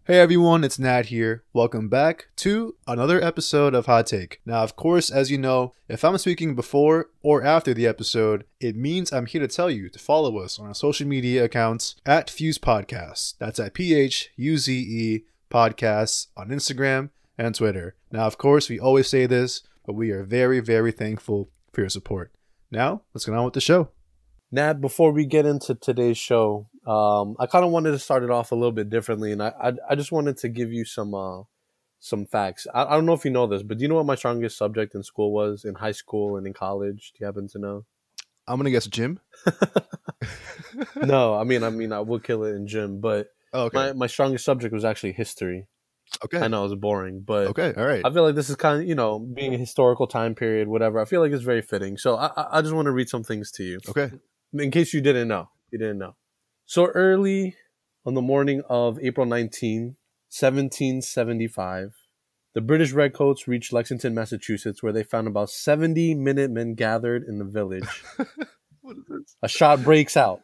Hey everyone, it's Nat here. Welcome back to another episode of Hot Take. Now, of course, as you know, if I'm speaking before or after the episode, it means I'm here to tell you to follow us on our social media accounts at Fuse Podcasts. That's at PHUZE Podcasts on Instagram and Twitter. Now, of course, we always say this, but we are very, very thankful for your support. Now, let's get on with the show. Nat, before we get into today's show, I kind of wanted to start it off a little bit differently, and I just wanted to give you some facts. I don't know if you know this, but do you know what my strongest subject in school was, in high school and in college? Do you happen to know? I'm going to guess gym. No, I mean, I would kill it in gym, but my strongest subject was actually history. Okay. I know it's boring, but okay, all right. I feel like this is kind of, being a historical time period, whatever. I feel like it's very fitting. So I just want to read some things to you. Okay. In case you didn't know. So early on the morning of April 19, 1775, the British Redcoats reached Lexington, Massachusetts, where they found about 70 Minutemen gathered in the village. What is this? A shot breaks out.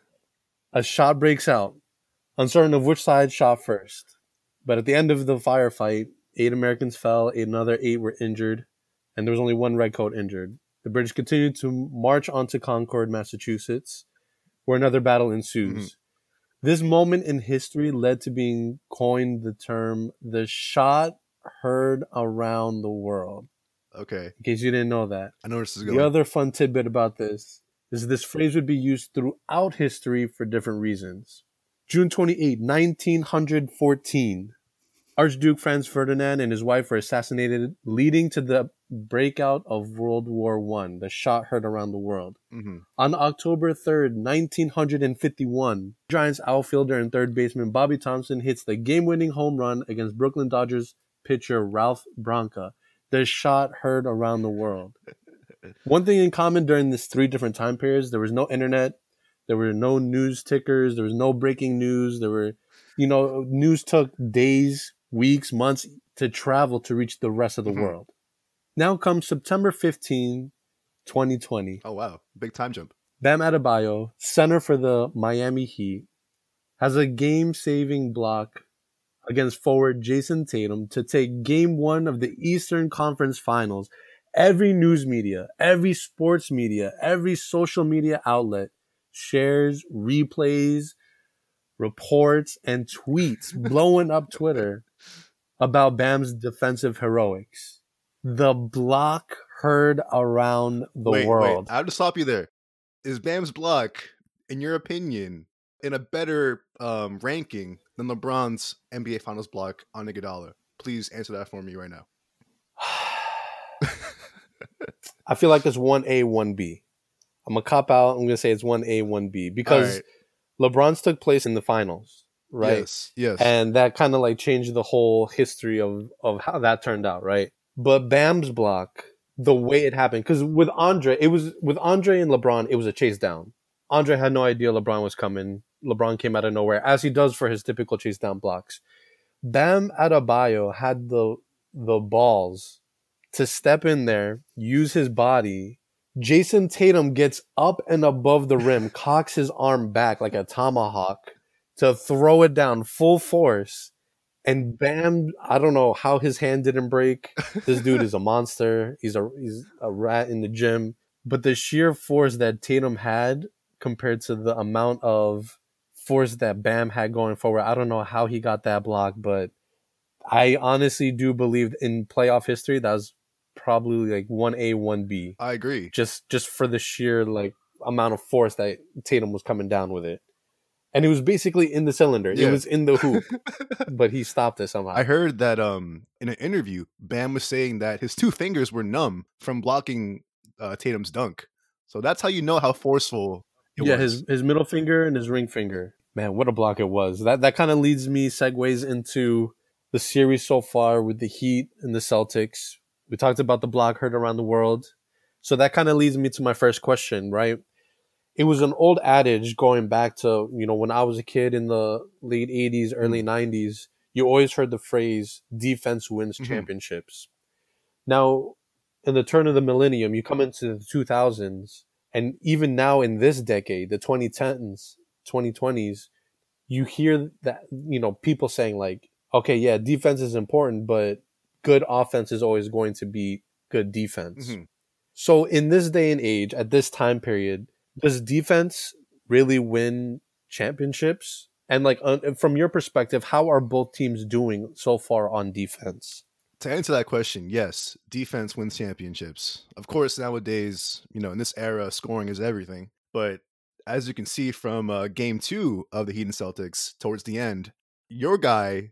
Uncertain of which side shot first. But at the end of the firefight, 8 Americans fell, another 8 were injured, and there was only 1 Redcoat injured. The British continued to march on to Concord, Massachusetts, where another battle ensues. Mm-hmm. This moment in history led to being coined the term, the shot heard around the world. Okay. In case you didn't know that. I know where this is going. The other fun tidbit about this is this phrase would be used throughout history for different reasons. June 28, 1914. Archduke Franz Ferdinand and his wife were assassinated, leading to the breakout of World War I, the shot heard around the world. Mm-hmm. On October 3rd, 1951, Giants outfielder and third baseman Bobby Thomson hits the game-winning home run against Brooklyn Dodgers pitcher Ralph Branca, the shot heard around the world. One thing in common during these 3 different time periods, there was no internet, there were no news tickers, there was no breaking news, news took days, weeks, months to travel to reach the rest of the world. Now comes September 15, 2020. Oh, wow. Big time jump. Bam Adebayo, center for the Miami Heat, has a game-saving block against forward Jason Tatum to take Game 1 of the Eastern Conference Finals. Every news media, every sports media, every social media outlet shares, replays, reports, and tweets blowing up Twitter about Bam's defensive heroics. The block heard around the world. Wait, I have to stop you there. Is Bam's block, in your opinion, in a better ranking than LeBron's NBA Finals block on Iguodala? Please answer that for me right now. I feel like it's 1A, 1B. I'm going to cop out. I'm going to say it's 1A, 1B because LeBron's took place in the finals, right? Yes. And that kind of changed the whole history of how that turned out, right? But Bam's block, the way it happened, because with Andre and LeBron, it was a chase down. Andre had no idea LeBron was coming. LeBron came out of nowhere, as he does for his typical chase down blocks. Bam Adebayo had the balls to step in there, use his body. Jason Tatum gets up and above the rim, cocks his arm back like a tomahawk to throw it down full force. And Bam, I don't know how his hand didn't break. This dude is a monster. He's a rat in the gym. But the sheer force that Tatum had compared to the amount of force that Bam had going forward, I don't know how he got that block, but I honestly do believe in playoff history that was probably 1A, 1B. I agree. Just for the sheer amount of force that Tatum was coming down with it. And it was basically in the cylinder. Yeah. It was in the hoop, but he stopped it somehow. I heard that in an interview, Bam was saying that his 2 fingers were numb from blocking Tatum's dunk. So that's how you know how forceful it was. His middle finger and his ring finger. Man, what a block it was. That kind of segues into the series so far with the Heat and the Celtics. We talked about the block heard around the world. So that kind of leads me to my first question, right? It was an old adage going back to, when I was a kid in the late 80s, early 90s, you always heard the phrase, defense wins championships. Now, in the turn of the millennium, you come into the 2000s, and even now in this decade, the 2010s, 2020s, you hear that, people saying Okay, yeah, defense is important, but good offense is always going to be good defense. Hmm. So in this day and age, at this time period, does defense really win championships? And like from your perspective, how are both teams doing so far on defense? To answer that question, yes, defense wins championships. Of course, nowadays, in this era, scoring is everything. But as you can see from game two of the Heat and Celtics towards the end, your guy,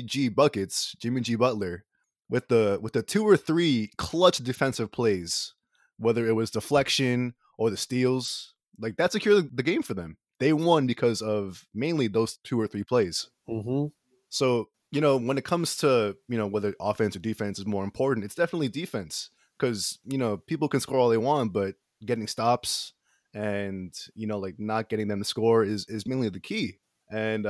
Jimmy G Butler, with the two or three clutch defensive plays, whether it was deflection or the steals, like that secured the game for them. They won because of mainly those two or three plays. Mm-hmm. So, when it comes to, whether offense or defense is more important, it's definitely defense because, people can score all they want, but getting stops and, like not getting them to score is mainly the key. And,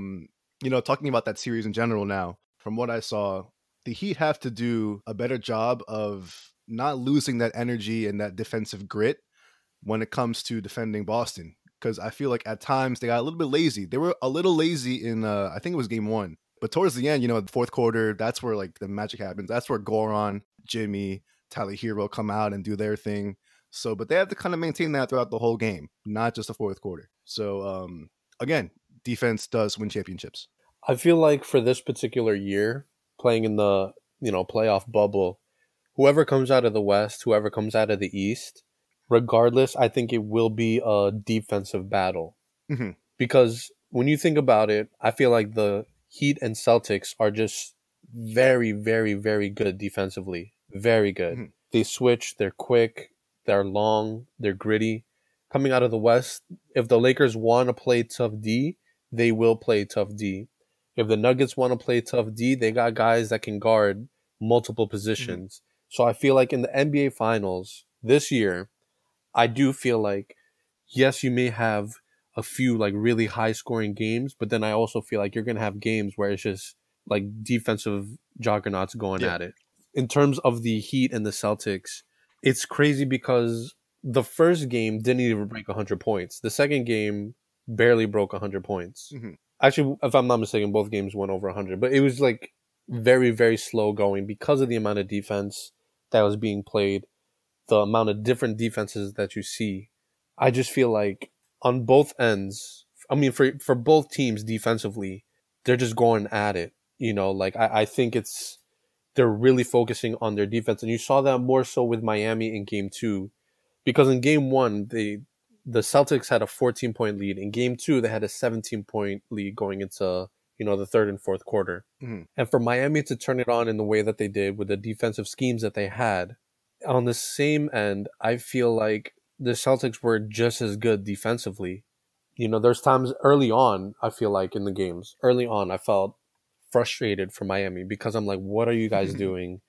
talking about that series in general now, from what I saw, the Heat have to do a better job of not losing that energy and that defensive grit when it comes to defending Boston. Because I feel like at times they got a little bit lazy. They were a little lazy in, I think it was game one. But towards the end, the fourth quarter, that's where like the magic happens. That's where Goran, Jimmy, Tyler Hero come out and do their thing. So, but they have to kind of maintain that throughout the whole game, not just the fourth quarter. So, again, defense does win championships. I feel like for this particular year, playing in the playoff bubble, whoever comes out of the West, whoever comes out of the East, regardless, I think it will be a defensive battle. Hmm. Because when you think about it, I feel like the Heat and Celtics are just very, very, very good defensively. Very good. Hmm. They switch, they're quick, they're long, they're gritty. Coming out of the West, if the Lakers want to play tough D, they will play tough D. If the Nuggets want to play tough D, they got guys that can guard multiple Hmm. positions. So I feel like in the NBA Finals this year, I do feel like, yes, you may have a few like really high scoring games, but then I also feel like you're going to have games where it's just like defensive juggernauts going Yeah. at it. In terms of the Heat and the Celtics, it's crazy because the first game didn't even break 100 points. The second game barely broke 100 points. Hmm. Actually, if I'm not mistaken, both games went over 100, but it was like very, very slow going because of the amount of defense that was being played, the amount of different defenses that you see. I just feel like on both ends, I mean, for both teams defensively, they're just going at it. Like I think they're really focusing on their defense. And you saw that more so with Miami in game two, because in game one, the Celtics had a 14-point lead. In game two, they had a 17-point lead going into, the third and fourth quarter. Hmm. And for Miami to turn it on in the way that they did with the defensive schemes that they had, on the same end, I feel like the Celtics were just as good defensively. There's times early on, I feel like in the games, early on, I felt frustrated for Miami because I'm like, what are you guys doing?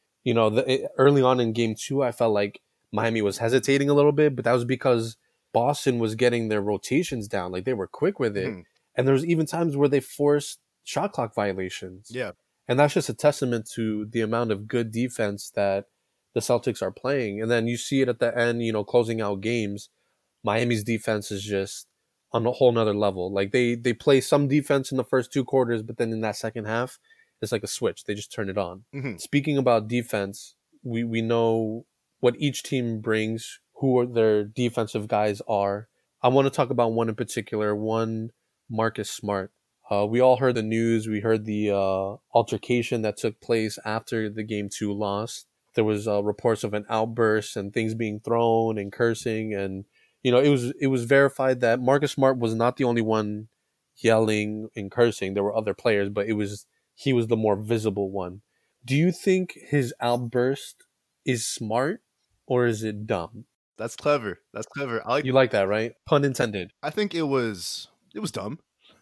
Early on in game two, I felt like Miami was hesitating a little bit, but that was because Boston was getting their rotations down. Like they were quick with it. Hmm. And there was even times where they forced shot clock violations. Yeah. And that's just a testament to the amount of good defense that the Celtics are playing. And then you see it at the end, closing out games. Miami's defense is just on a whole nother level. Like they play some defense in the first two quarters, but then in that second half, it's like a switch. They just turn it on. Hmm. Speaking about defense, we know what each team brings, who their defensive guys are. I want to talk about one in particular, one Marcus Smart. We all heard the news. We heard the altercation that took place after the game two loss. There was reports of an outburst and things being thrown and cursing, and it was verified that Marcus Smart was not the only one yelling and cursing. There were other players, but he was the more visible one. Do you think his outburst is smart or is it dumb? That's clever. That's clever. I like. You like that, right? Pun intended. I think it was dumb.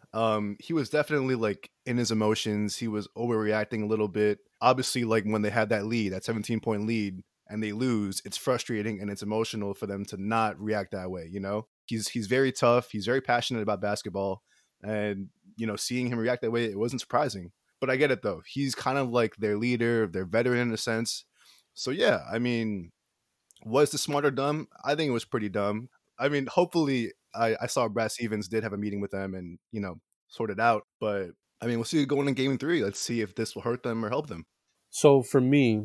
He was definitely like in his emotions. He was overreacting a little bit. Obviously, like when they had that lead, that 17-point lead, and they lose, it's frustrating and it's emotional for them to not react that way. He's very tough. He's very passionate about basketball, and seeing him react that way, it wasn't surprising. But I get it though. He's kind of like their leader, their veteran in a sense. So yeah, I mean, was the smarter dumb? I think it was pretty dumb. I mean, hopefully, I saw Brad Stevens did have a meeting with them and sorted out. But I mean, we'll see it going in game 3. Let's see if this will hurt them or help them. So for me,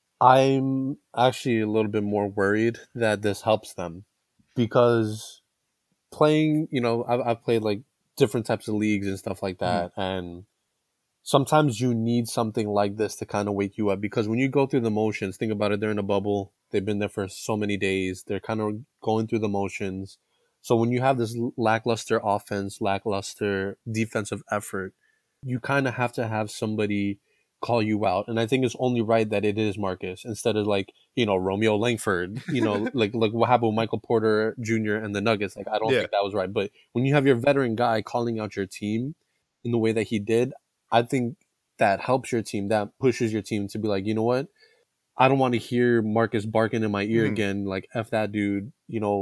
I'm actually a little bit more worried that this helps them because playing, I've played like different types of leagues and stuff like that. And sometimes you need something like this to kind of wake you up because when you go through the motions, think about it, they're in a bubble. They've been there for so many days. They're kind of going through the motions. So when you have this lackluster offense, lackluster defensive effort, you kind of have to have somebody call you out. And I think it's only right that it is Marcus instead of like, Romeo Langford, like what happened with Michael Porter Jr. and the Nuggets. Like, I don't think that was right. But when you have your veteran guy calling out your team in the way that he did, I think that helps your team. That pushes your team to be like, you know what? I don't want to hear Marcus barking in my ear again. Like, F that dude,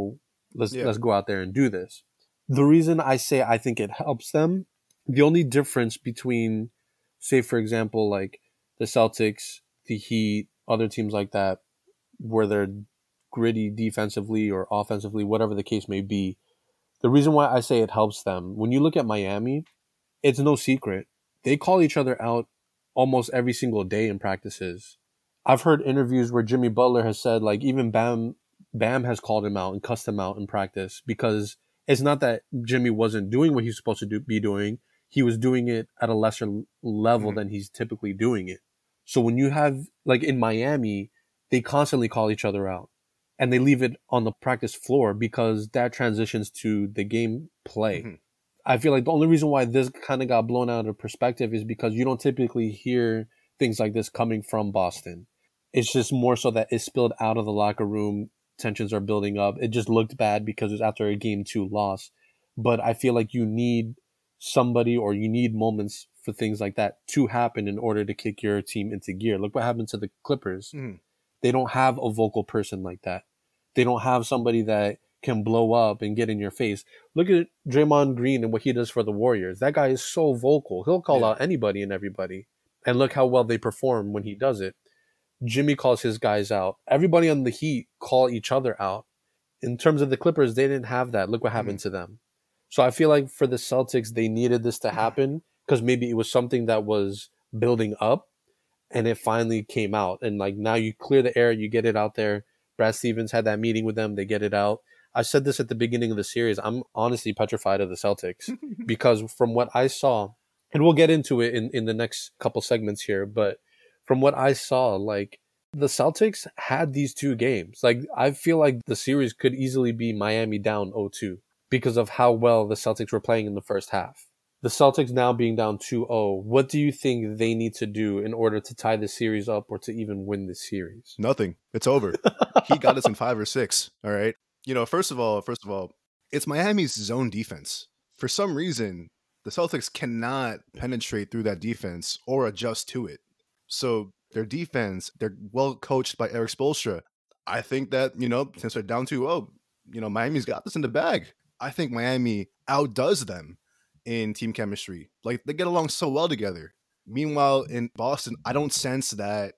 let's go out there and do this. The reason I say I think it helps them, the only difference between, say, for example, like the Celtics, the Heat, other teams like that, where they're gritty defensively or offensively, whatever the case may be, the reason why I say it helps them, when you look at Miami, it's no secret. They call each other out almost every single day in practices. I've heard interviews where Jimmy Butler has said, like, even Bam has called him out and cussed him out in practice because it's not that Jimmy wasn't doing what he's supposed to be doing. He was doing it at a lesser level than he's typically doing it. So when you have, like in Miami, they constantly call each other out and they leave it on the practice floor because that transitions to the game play. I feel like the only reason why this kind of got blown out of perspective is because you don't typically hear things like this coming from Boston. It's just more so that it spilled out of the locker room. Tensions are building up. It just looked bad because it was after a game 2 loss. But I feel like you need somebody or you need moments for things like that to happen in order to kick your team into gear. Look what happened to the Clippers. They don't have a vocal person like that. They don't have somebody that can blow up and get in your face. Look at Draymond Green and what he does for the Warriors. That guy is so vocal. He'll call out anybody and everybody. And look how well they perform when he does it. Jimmy calls his guys out. Everybody on the Heat call each other out. In terms of the Clippers, they didn't have that. Look what happened to them. So I feel like for the Celtics, they needed this to happen because maybe it was something that was building up and it finally came out. And like now you clear the air, you get it out there. Brad Stevens had that meeting with them. They get it out. I said this at the beginning of the series. I'm honestly petrified of the Celtics because from what I saw, and we'll get into it in the next couple segments here, but from what I saw, like the Celtics had these 2 games. Like I feel like the series could easily be Miami down 0-2 because of how well the Celtics were playing in the first half. The Celtics now being down 2-0, what do you think they need to do in order to tie the series up or to even win the series? Nothing. It's over. He got us in 5 or 6. All right. First of all, it's Miami's zone defense. For some reason, the Celtics cannot penetrate through that defense or adjust to it. So their defense, they're well coached by Erik Spoelstra. I think that, since they're down 2-0, Miami's got this in the bag. I think Miami outdoes them in team chemistry. Like they get along so well together. Meanwhile, in Boston, I don't sense that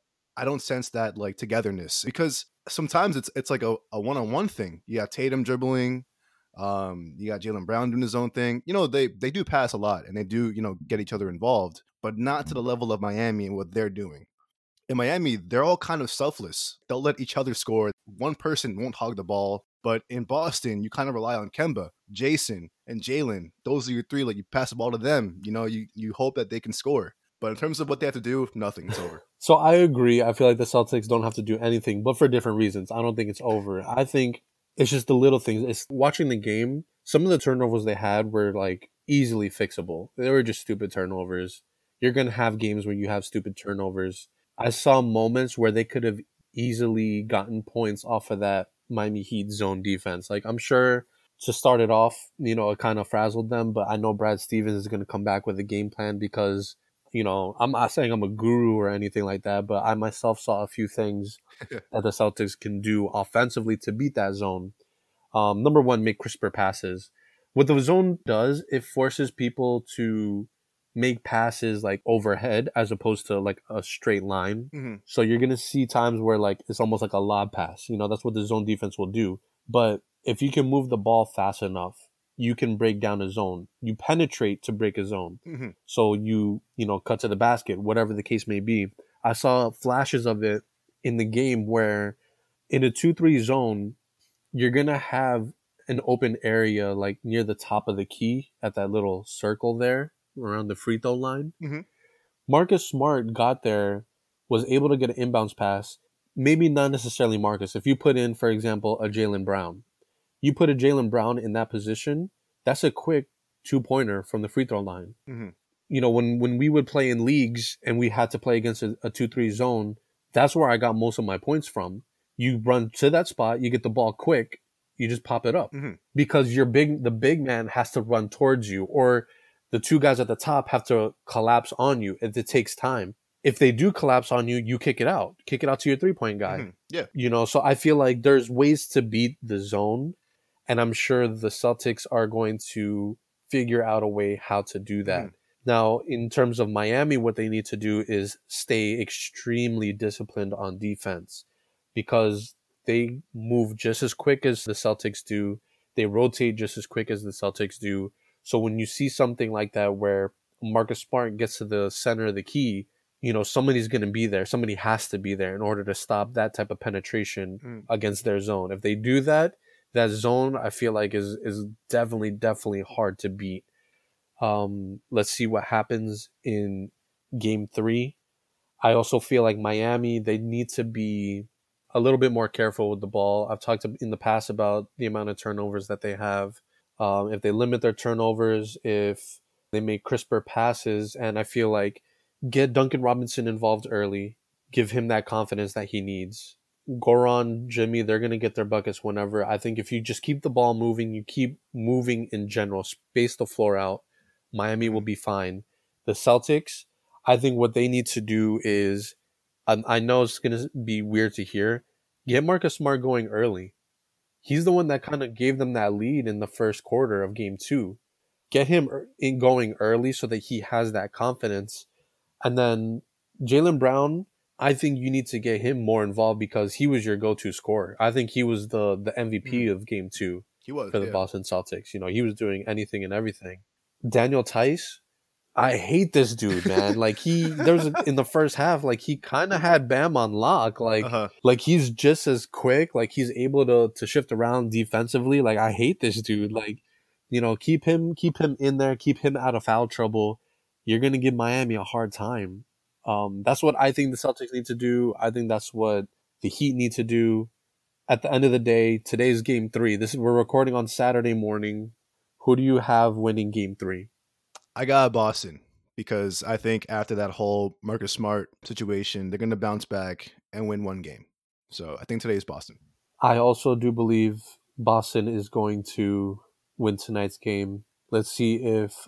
like togetherness because sometimes it's like a one-on-one thing. You got Tatum dribbling, you got Jaylen Brown doing his own thing. They do pass a lot and they do, get each other involved, but not to the level of Miami and what they're doing. In Miami, they're all kind of selfless. They'll let each other score. One person won't hog the ball. But in Boston, you kind of rely on Kemba, Jason, and Jaylen. Those are your 3. Like you pass the ball to them. You hope that they can score. But in terms of what they have to do, nothing. It's over. So I agree. I feel like the Celtics don't have to do anything, but for different reasons. I don't think it's over. I think it's just the little things. It's watching the game. Some of the turnovers they had were like easily fixable. They were just stupid turnovers. You're going to have games where you have stupid turnovers. I saw moments where they could have easily gotten points off of that Miami Heat zone defense. Like I'm sure to start it off, it kind of frazzled them, but I know Brad Stevens is going to come back with a game plan because, I'm not saying I'm a guru or anything like that, but I myself saw a few things that the Celtics can do offensively to beat that zone. Number one, make crisper passes. What the zone does, it forces people to make passes like overhead as opposed to like a straight line. So you're going to see times where like it's almost like a lob pass. That's what the zone defense will do. But if you can move the ball fast enough, you can break down a zone. You penetrate to break a zone. Mhm. So you cut to the basket, whatever the case may be. I saw flashes of it in the game where in a 2-3 zone, you're going to have an open area like near the top of the key at that little circle there around the free throw line. Mhm. Marcus Smart got there, was able to get an inbounds pass. Maybe not necessarily Marcus. If you put in, for example, a Jaylen Brown, you put a Jaylen Brown in that position, that's a quick 2-pointer from the free throw line. Mhm. When we would play in leagues and we had to play against a 2-3 zone, that's where I got most of my points from. You run to that spot, you get the ball quick, you just pop it up. Mhm. Because the big man has to run towards you, or the two guys at the top have to collapse on you. It takes time. If they do collapse on you, you kick it out to your 3-point guy. Mhm. Yeah. So I feel like there's ways to beat the zone, and I'm sure the Celtics are going to figure out a way how to do that. Mhm. Now, in terms of Miami, what they need to do is stay extremely disciplined on defense, because they move just as quick as the Celtics do. They rotate just as quick as the Celtics do. So when you see something like that where Marcus Smart gets to the center of the key, somebody's going to be there. Somebody has to be there in order to stop that type of penetration Mhm. against their zone. If they do that, that zone, I feel like is definitely hard to beat. Let's see what happens in game 3. I also feel like Miami, they need to be a little bit more careful with the ball. I've talked in the past about the amount of turnovers that they have. If they limit their turnovers, if they make crisper passes, and I feel like get Duncan Robinson involved early, give him that confidence that he needs. Goran, Jimmy, they're going to get their buckets whenever. I think if you just keep the ball moving, you keep moving in general, space the floor out, Miami will be fine. The Celtics, I think what they need to do is, I know it's going to be weird to hear, get Marcus Smart going early. He's the one that kind of gave them that lead in the first quarter of game 2. Get him going early so that he has that confidence. And then Jaylen Brown, I think you need to get him more involved because he was your go-to scorer. I think he was the MVP of game 2 He was for the yeah. Boston Celtics. He was doing anything and everything. Daniel Tice, I hate this dude, man. Like in the first half, like he kind of had Bam on lock. Like, Uh-huh. like he's just as quick. Like he's able to shift around defensively. Like I hate this dude. Like, keep him in there, keep him out of foul trouble. You're gonna give Miami a hard time. That's what I think the Celtics need to do. I think that's what the Heat need to do. At the end of the day, today's game 3. We're recording on Saturday morning. Who do you have winning game 3? I got Boston because I think after that whole Marcus Smart situation, they're going to bounce back and win one game. So I think today is Boston. I also do believe Boston is going to win tonight's game. Let's see if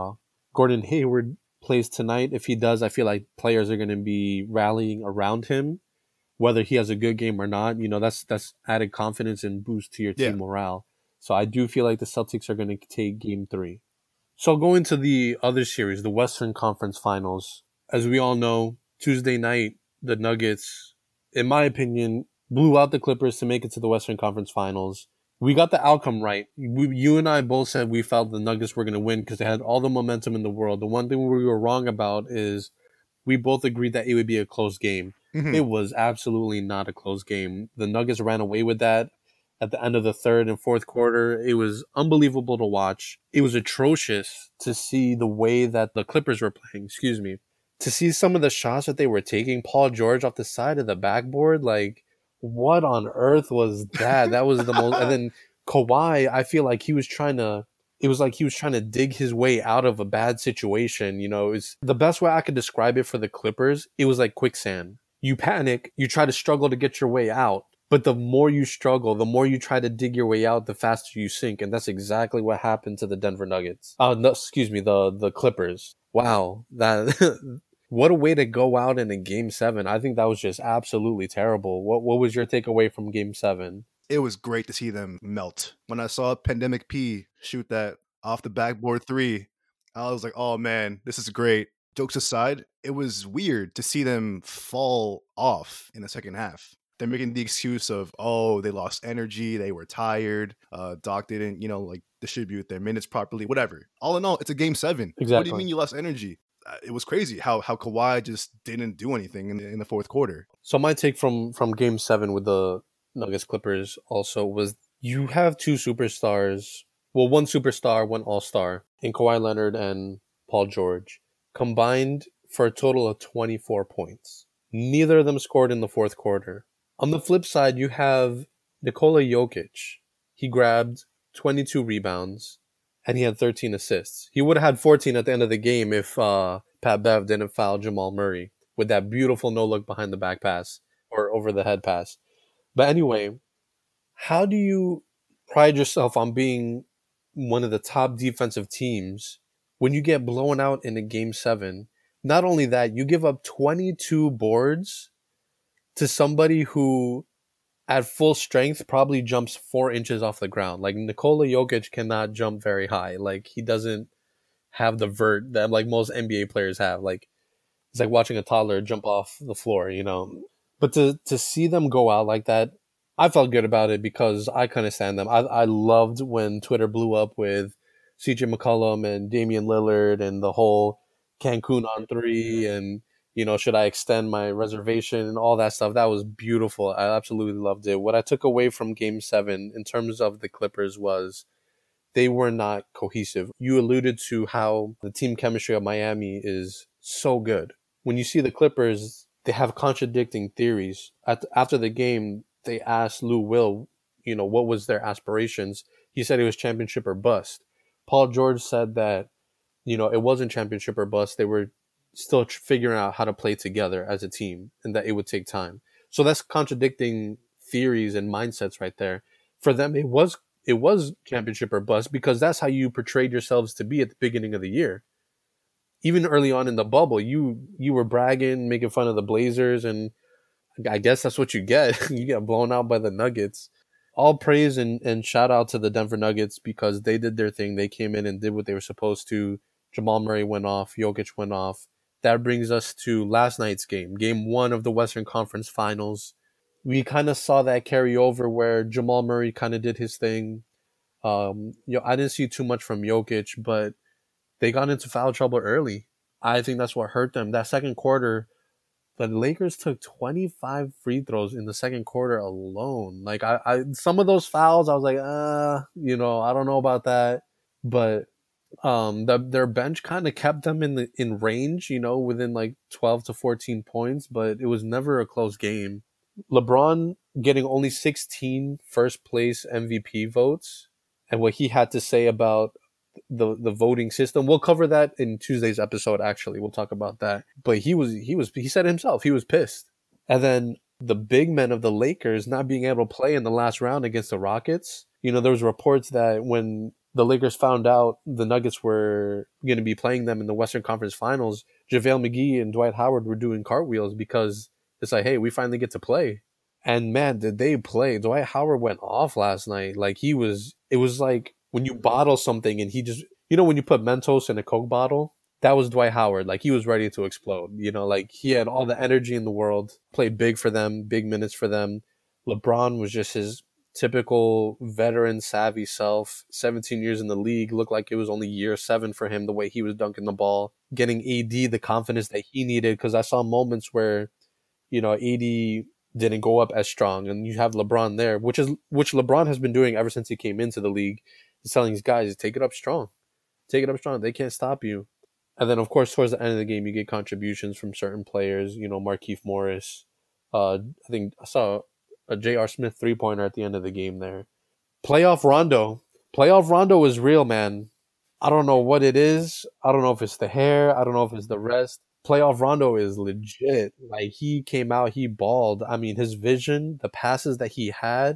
Gordon Hayward plays tonight. If he does, I feel like players are going to be rallying around him, whether he has a good game or not. That's added confidence and boost to your team morale. So I do feel like the Celtics are going to take game 3. So going to the other series, the Western Conference Finals, as we all know, Tuesday night, the Nuggets, in my opinion, blew out the Clippers to make it to the Western Conference Finals. We got the outcome right. You and I both said we felt the Nuggets were going to win because they had all the momentum in the world. The one thing we were wrong about is we both agreed that it would be a close game. Mhm. It was absolutely not a close game. The Nuggets ran away with that. At the end of the third and fourth quarter, it was unbelievable to watch. It was atrocious to see the way that the Clippers were playing, to see some of the shots that they were taking. Paul George off the side of the backboard, like, what on earth was that? That was the most. And then Kawhi, I feel like he was trying to dig his way out of a bad situation. It's the best way I could describe it for the Clippers. It was like quicksand. You panic, you try to struggle to get your way out. But the more you struggle, the more you try to dig your way out, the faster you sink. And that's exactly what happened to the Denver Nuggets. The Clippers. Wow. What a way to go out in a game 7. I think that was just absolutely terrible. What was your takeaway from game 7? It was great to see them melt. When I saw Pandemic P shoot that off the backboard 3, I was like, oh man, this is great. Jokes aside, it was weird to see them fall off in the second half. they're making the excuse of, oh, they lost energy, they were tired, Doc didn't, like distribute their minutes properly, whatever. All in all, it's a game 7. What do you Exactly. mean you lost energy? It was crazy how Kawhi just didn't do anything in the fourth quarter. So my take from Game 7 with the Nuggets Clippers also was you have two superstars. Well, one superstar, one all-star in Kawhi Leonard and Paul George, combined for a total of 24 points. Neither of them scored in the fourth quarter. On the flip side, you have Nikola Jokic. He grabbed 22 rebounds and he had 13 assists. He would have had 14 at the end of the game if Pat Bev didn't foul Jamal Murray with that beautiful no-look behind the back pass or over the head pass. But anyway, how do you pride yourself on being one of the top defensive teams when you get blown out in a game 7? Not only that, you give up 22 boards to somebody who at full strength probably jumps 4 inches off the ground. Like Nikola Jokic cannot jump very high. Like he doesn't have the vert that like most NBA players have. Like it's like watching a toddler jump off the floor, you know. But to see them go out like that, I felt good about it because I couldn't stand them. I loved when Twitter blew up with CJ McCollum and Damian Lillard and the whole Cancun on 3 and, you know, should I extend my reservation and all that stuff. That was beautiful. I absolutely loved it. What I took away from Game 7 in terms of the Clippers was they were not cohesive. You alluded to how the team chemistry of Miami is so good. When you see the Clippers, they have contradicting theories. After the game, they asked Lou Will, you know, what was their aspirations. He said it was championship or bust. Paul George said that, you know, it wasn't championship or bust. They were still figuring out how to play together as a team and that it would take time. So that's contradicting theories and mindsets right there. For them, it was championship or bust because that's how you portrayed yourselves to be at the beginning of the year. Even early on in the bubble, you were bragging, making fun of the Blazers, and I guess that's what you get. You get blown out by the Nuggets. All praise and shout out to the Denver Nuggets because they did their thing. They came in and did what they were supposed to. Jamal Murray went off. Jokic went off. That brings us to last night's game, Game 1 of the Western Conference Finals. We kind of saw that carry over where Jamal Murray kind of did his thing. I didn't see too much from Jokic, but they got into foul trouble early. I think that's what hurt them. That second quarter, the Lakers took 25 free throws in the second quarter alone. Like I some of those fouls, I was like, I don't know about that. But their bench kind of kept them in range, you know, within like 12 to 14 points, but it was never a close game. LeBron getting only 16 first place MVP votes and what he had to say about the voting system. We'll cover that in Tuesday's episode, actually. We'll talk about that. But he said himself, he was pissed. And then the big men of the Lakers not being able to play in the last round against the Rockets. You know, there was reports that when the Lakers found out the Nuggets were going to be playing them in the Western Conference Finals, JaVale McGee and Dwight Howard were doing cartwheels because it's like, hey, we finally get to play. And man, did they play. Dwight Howard went off last night. Like it was like when you bottle something and he just, you know, when you put Mentos in a Coke bottle, that was Dwight Howard. Like he was ready to explode, you know, like he had all the energy in the world, played big for them, big minutes for them. LeBron was just his typical veteran savvy self, 17 years in the league, looked like it was only year 7 for him, the way he was dunking the ball, getting AD the confidence that he needed. Cause I saw moments where, you know, AD didn't go up as strong and you have LeBron there, which LeBron has been doing ever since he came into the league. He's telling these guys, take it up strong. Take it up strong. They can't stop you. And then, of course, towards the end of the game, you get contributions from certain players. You know, Markieff Morris. I think I saw a J.R. Smith three-pointer at the end of the game there. Playoff Rondo. Playoff Rondo is real, man. I don't know what it is. I don't know if it's the hair. I don't know if it's the rest. Playoff Rondo is legit. Like, he came out, he balled. I mean, his vision, the passes that he had,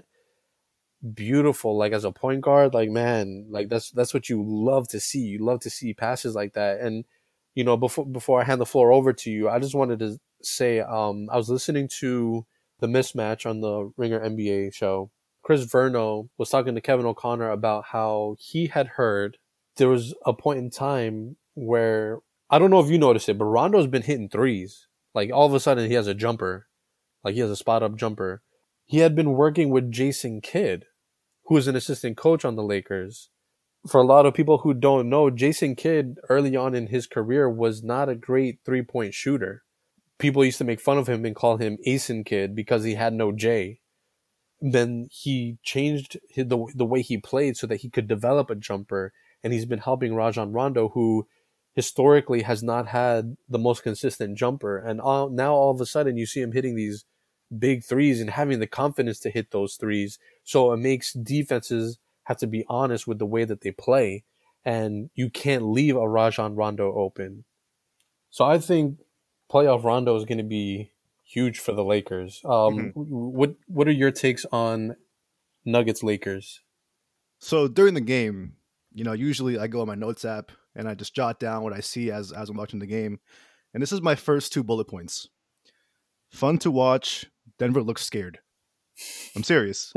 beautiful. Like as a point guard, like man, like that's what you love to see. You love to see passes like that. And you know, before I hand the floor over to you, I just wanted to say I was listening to The Mismatch on the Ringer NBA show. Chris Verno was talking to Kevin O'Connor about how he had heard there was a point in time where, I don't know if you noticed it, but Rondo's been hitting threes. Like all of a sudden he has a jumper. Like he has a spot up jumper. he had been working with Jason Kidd, who is an assistant coach on the Lakers. For a lot of people who don't know, Jason Kidd early on in his career was not a great 3-point shooter. People used to make fun of him and call him Asen Kidd because he had no J. Then he changed the way he played so that he could develop a jumper, and he's been helping Rajon Rondo, who historically has not had the most consistent jumper. And now all of a sudden you see him hitting these big threes and having the confidence to hit those threes. So it makes defenses have to be honest with the way that they play, and you can't leave a Rajon Rondo open. So I think playoff Rondo is going to be huge for the Lakers. What are your takes on Nuggets Lakers? So during the game, usually I go on my notes app and I just jot down what I see as I'm watching the game. And this is my first 2 bullet points. Fun to watch. Denver looks scared. I'm serious.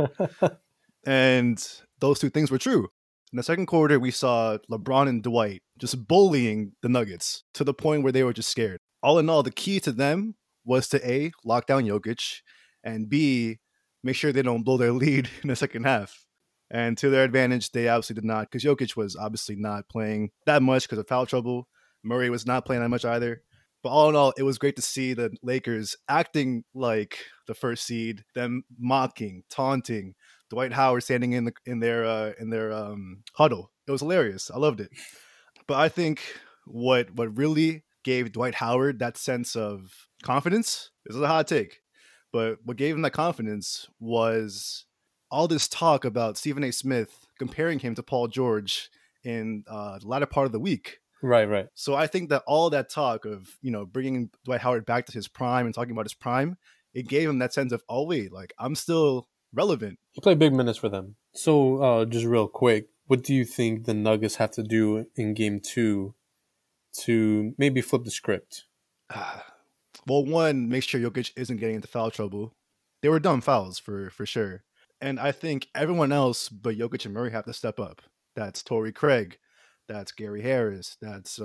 And those 2 things were true. In the second quarter, we saw LeBron and Dwight just bullying the Nuggets to the point where they were just scared. All in all, the key to them was to A, lock down Jokic, and B, make sure they don't blow their lead in the second half. And to their advantage, they obviously did not, because Jokic was obviously not playing that much because of foul trouble. Murray was not playing that much either. But all in all, it was great to see the Lakers acting like the first seed, them mocking, taunting, Dwight Howard standing in their huddle. It was hilarious. I loved it. But I think what really gave Dwight Howard that sense of confidence, this is a hot take, but what gave him that confidence was all this talk about Stephen A. Smith comparing him to Paul George in the latter part of the week. Right. So I think that all that talk of, bringing Dwight Howard back to his prime and talking about his prime, it gave him that sense of, oh, wait, like, I'm still relevant. He played big minutes for them. So just real quick, what do you think the Nuggets have to do in game 2 to maybe flip the script? Well, one, make sure Jokic isn't getting into foul trouble. They were dumb fouls for sure. And I think everyone else but Jokic and Murray have to step up. That's Torrey Craig. That's Gary Harris. That's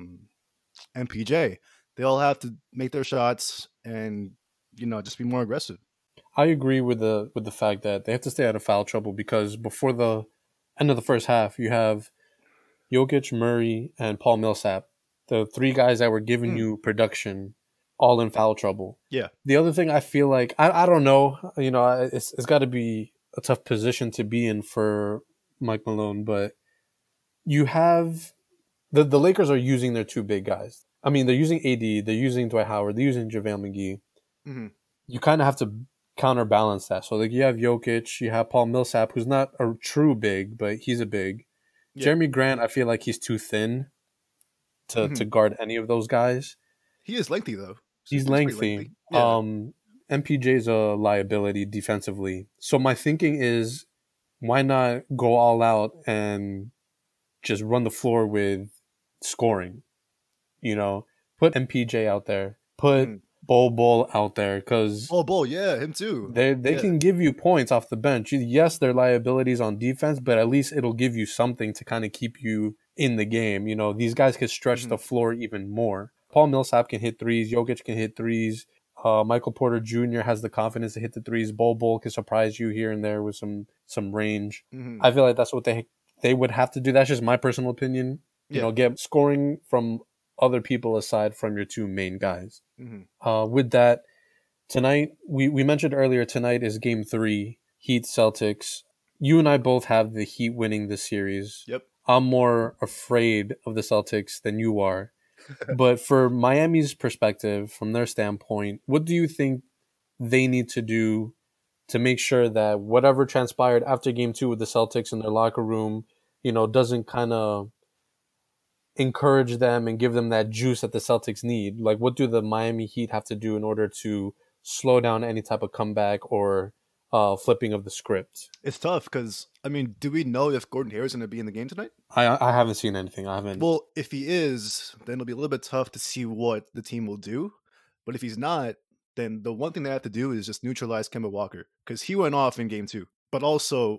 MPJ. They all have to make their shots and, just be more aggressive. I agree with the fact that they have to stay out of foul trouble, because before the end of the first half, you have Jokic, Murray, and Paul Millsap, the 3 guys that were giving you production, all in foul trouble. Yeah. The other thing I feel like, I don't know, it's got to be a tough position to be in for Mike Malone, but you have the Lakers are using their 2 big guys. I mean, they're using AD, they're using Dwight Howard, they're using JaVale McGee. Mm-hmm. You kind of have to counterbalance that. So like you have Jokic, you have Paul Millsap, who's not a true big, but he's a big. Yeah. Jeremy Grant, I feel like he's too thin to guard any of those guys. He is lengthy though. He's lengthy. Yeah. MPJ's a liability defensively. So my thinking is, why not go all out and just run the floor with scoring? Put MPJ out there. Put Bol out there, because Bol, yeah, him too. They can give you points off the bench. Yes, they're liabilities on defense, but at least it'll give you something to kind of keep you in the game. These guys can stretch the floor even more. Paul Millsap can hit threes. Jokic can hit threes. Michael Porter Jr. has the confidence to hit the threes. Bol can surprise you here and there with some range. I feel like that's what they would have to do. That's just my personal opinion. Get scoring from other people aside from your 2 main guys. With that, tonight, we mentioned earlier, tonight is game 3, Heat Celtics. You and I both have the Heat winning this series. Yep. I'm more afraid of the Celtics than you are. But for Miami's perspective, from their standpoint, what do you think they need to do to make sure that whatever transpired after game 2 with the Celtics in their locker room, doesn't kind of encourage them and give them that juice that the Celtics need? Like, what do the Miami Heat have to do in order to slow down any type of comeback or flipping of the script? It's tough because, do we know if Gordon Hayward's going to be in the game tonight? I haven't seen anything. I haven't. Well, if he is, then it'll be a little bit tough to see what the team will do. But if he's not, then the one thing they have to do is just neutralize Kemba Walker, because he went off in game 2. But also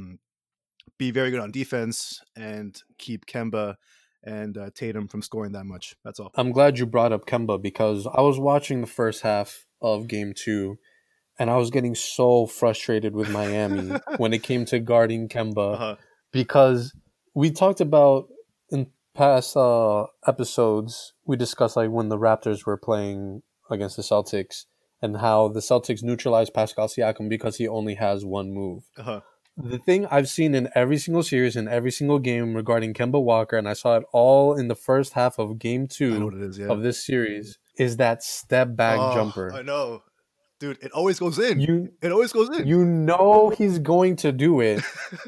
be very good on defense and keep Kemba and Tatum from scoring that much. That's all. I'm glad you brought up Kemba, because I was watching the first half of game 2, and I was getting so frustrated with Miami when it came to guarding Kemba Uh-huh. because we talked about in past episodes, we discussed like when the Raptors were playing against the Celtics and how the Celtics neutralized Pascal Siakam because he only has one move. Uh-huh. The thing I've seen in every single series, in every single game regarding Kemba Walker, and I saw it all in the first half of Game I know 2 what it is, yeah. of this series, is that step back jumper. I know. Dude, it always goes in. It always goes in. You know he's going to do it.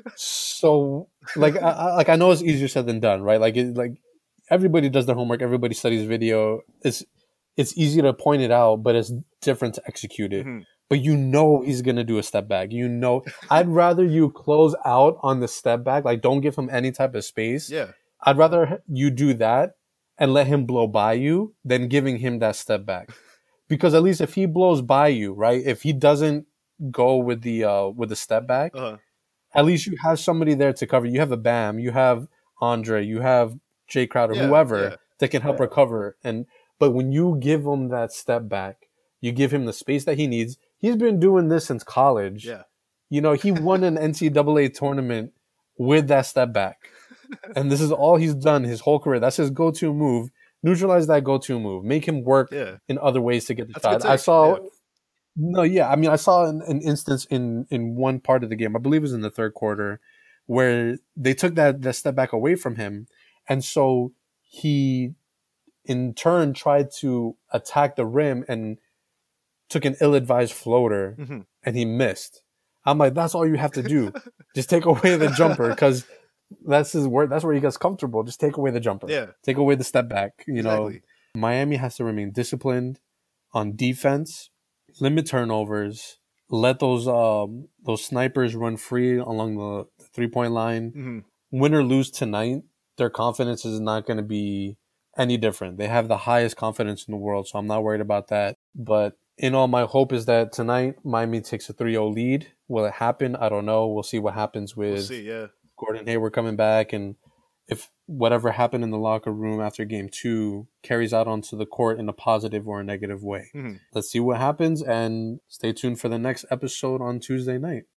So, like, I know it's easier said than done, right? Like, everybody does their homework. Everybody studies video. It's easy to point it out, but it's different to execute it. Mhm. But you know he's going to do a step back. You know, I'd rather you close out on the step back. Like, don't give him any type of space. Yeah. I'd rather you do that and let him blow by you than giving him that step back. Because at least if he blows by you, right? If he doesn't go with the step back, Uh-huh. at least you have somebody there to cover. You have a Bam, you have Andre, you have Jay Crowder, Yeah, whoever yeah. that can help recover. But when you give him that step back, you give him the space that he needs. He's been doing this since college. Yeah. You know, he won an NCAA tournament with that step back. And this is all he's done his whole career. That's his go-to move. Neutralize that go-to move. Make him work Yeah. in other ways to get the That's a good shot. I take, saw... yeah. No, yeah. I mean, I saw an instance in one part of the game, I believe it was in the third quarter, where they took that step back away from him. And so he, in turn, tried to attack the rim and took an ill-advised floater, Mhm. and he missed. I'm like, that's all you have to do. Just take away the jumper, because that's his word. That's where he gets comfortable. Just take away the jumper. Yeah. Take away the step back. You know, Exactly. Miami has to remain disciplined on defense, limit turnovers, let those snipers run free along the 3-point line. Mhm. Win or lose tonight, their confidence is not going to be any different. They have the highest confidence in the world, so I'm not worried about that. But in all, my hope is that tonight Miami takes a 3-0 lead. Will it happen? I don't know. We'll see what happens with We'll see, yeah. Gordon Hayward coming back, and if whatever happened in the locker room after Game 2 carries out onto the court in a positive or a negative way. Mhm. Let's see what happens, and stay tuned for the next episode on Tuesday night.